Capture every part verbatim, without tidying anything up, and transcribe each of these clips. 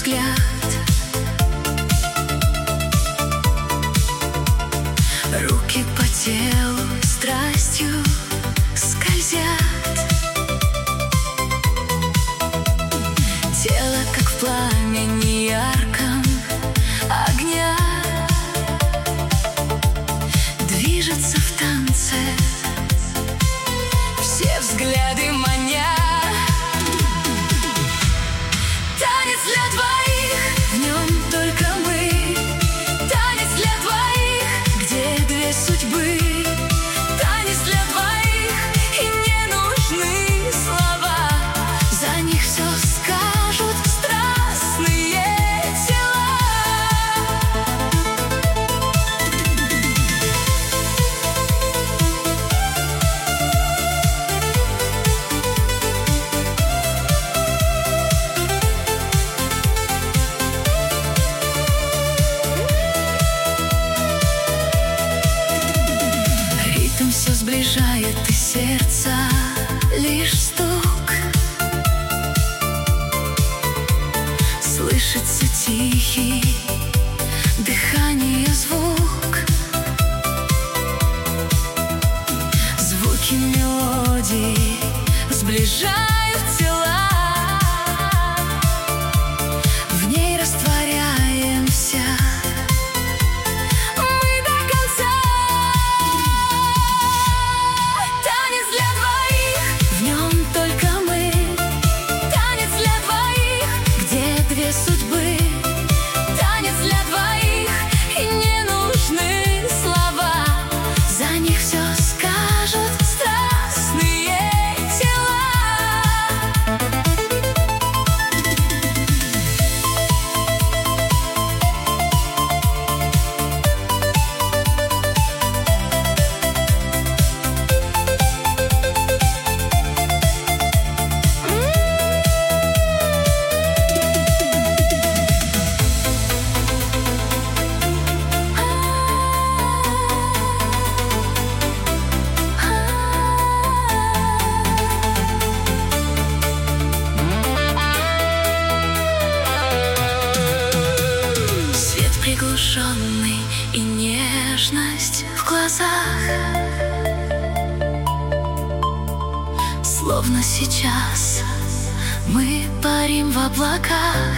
взгляд. Руки по телу страстью скользят. Тело, как в пламени ярком огня, движется в танце, все взгляды маня. Танец для двоих, в нем только мы. Танец для двоих, где две судьбы. Танец для двоих, и не нужны слова, за них все скажут страстные тела. Ритм все сближает, и сердца лишь стук. Слышится тихий дыхание звук. Звуки мелодии сближают тела. В ней растворяемся мы до конца. Танец для двоих, в нем только мы. Танец для двоих, где две судьбы. Танец для двоих, и не нужны слова, за них все скажут страстные тела. Свет приглушенный и нежность в глазах, словно сейчас мы парим в облаках.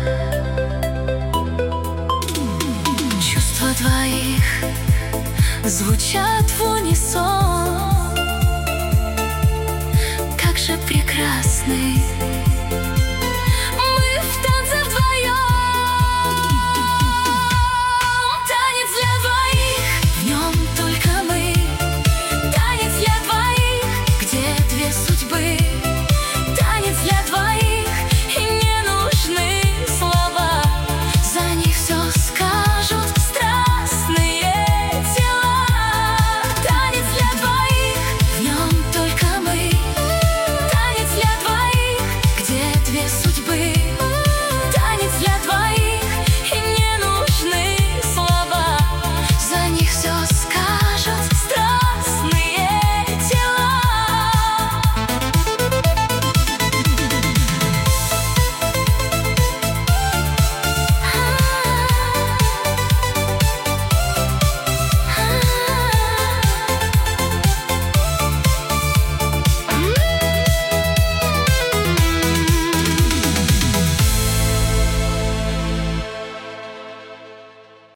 Чувства двоих звучат в унисон. Как же прекрасны